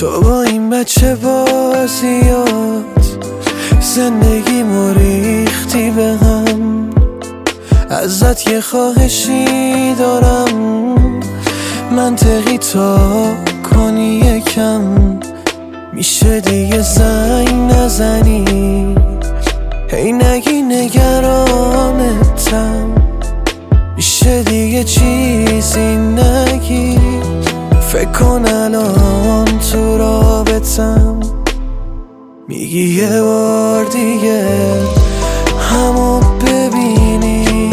تو با این بچه بازیات زندگیمو ریختی به هم. ازت یه خواهشی دارم، منطقی تا کنی یکم. میشه دیگه زنگ نزنی، هی نگی نگرانتم. میشه دیگه چیزی نگی، فکر کن الان تو رابطم. میگی یه بار دیگه همو ببینی،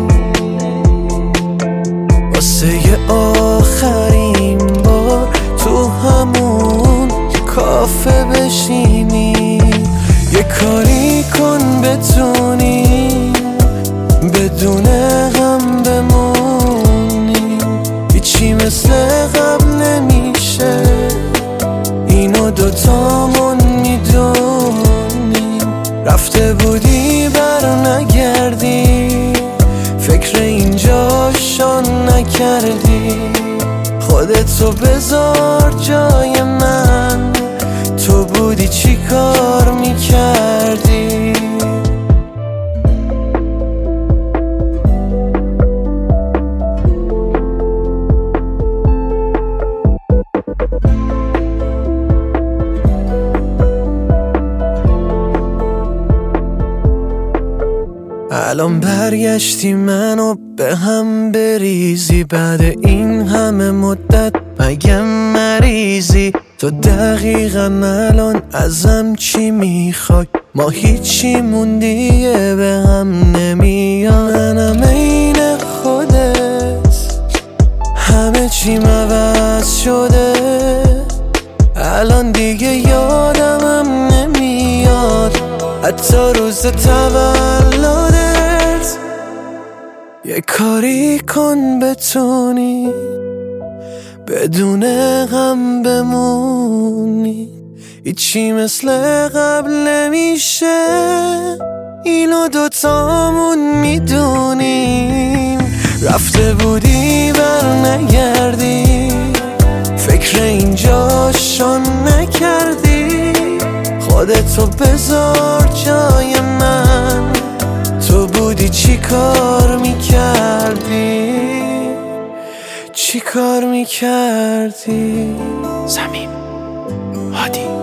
واسه یه آخرین بار تو همون کافه بشینی. یه کاری کن بتونی بدون هم بمونی. هیچی مثل قبل نمیشه، اینو دوتامون میدونیم. رفته بودی بر نگردی، فکر اینجاشو نکردی. خودتو بذار جای من، تو بودی چی کار میکردی؟ الان برگشتی منو به هم بریزی، بعد این همه مدت مگه مریضی؟ تو دقیقا الان ازم چی میخوای؟ ما هیچی موندیه به هم نمیاد. منم عین خودت، همه چیم عوض شده. الان دیگه یادمم نمیاد حتی روز تولدت. یه کاری کن بتونی بدون غم بمونی. هیچی مثل قبل نمیشه، اینو دوتامون میدونیم. رفته بودی بر نگردی، فکر اینجاشو نکردی. خودتو بذار جای من، تو بودی چی کار میکردی؟ چی کار میکردی؟ صمیم هادی